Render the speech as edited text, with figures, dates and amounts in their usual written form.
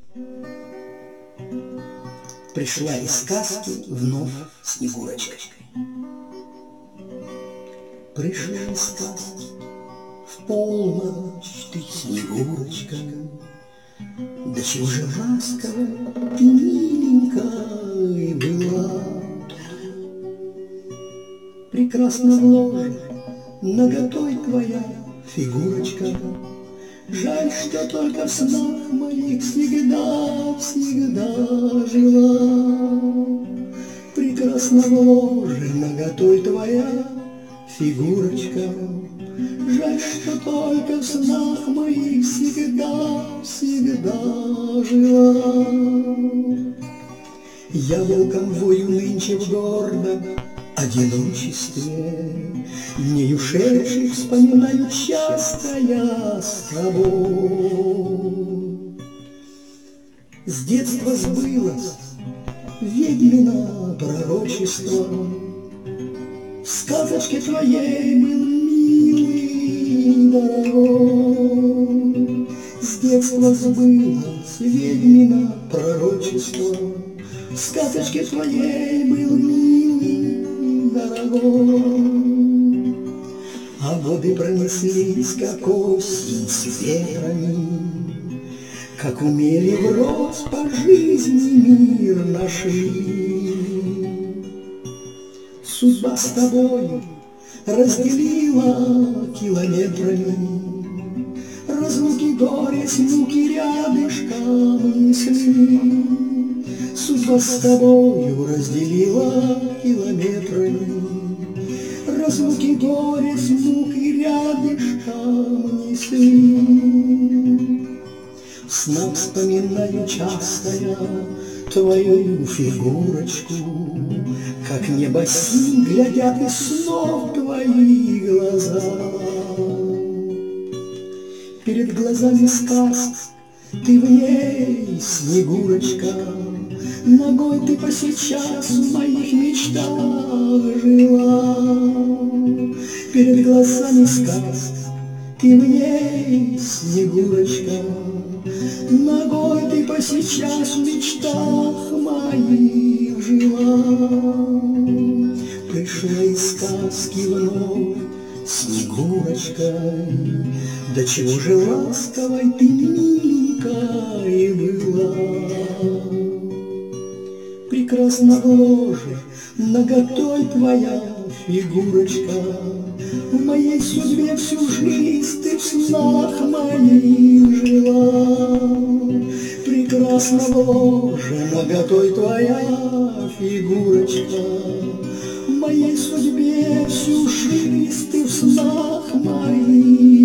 Пришла из сказки вновь Снегурочка. Пришла из сказки в полночь ты, Снегурочка, да чего же ласковая и миленькой была. Прекрасно в ложе наготой твоя фигурочка, жаль, что только в снах моих всегда, всегда жила. Прекрасно в ложе наготой твоя фигурочка, жаль, что только в снах моих всегда, всегда жила. Я волком вою нынче в гордом одиночестве, дней ушедших вспоминаю часто я с тобой. С детства сбылось ведьмино пророчество, в сказочке твоей был милый, дорогой. С детства сбылось ведьмино пророчество, в сказочке твоей был милый, дорогой. А годы пронеслись, как осень с ветрами, как умели врозь по жизни мир нашли. Судьба с тобой разделила километрами, разлуки, горечь, муки рядышком несли. Судьба с тобою разделила километрами, разлуки, горечь, муки рядышком несли. В снах вспоминаю часто я твою фигурочку, как небо синь глядят из снов твои глаза. Перед глазами сказка, ты в ней Снегурочка, ногой ты по сейчас в моих мечтах жила. Перед глазами сказка, ты в ней Снегурочка, ногой ты по сейчас в мечтах моих жила. Пришла из сказки вновь Снегурочкой, да чего же ласковой ты миленькой была. Прекрасно в ложе наготой твоя фигурочка, в моей судьбе всю жизнь ты в снах моих жила. Прекрасно в ложе наготой твоя фигурочка, в моей судьбе всю жизнь ты в снах моих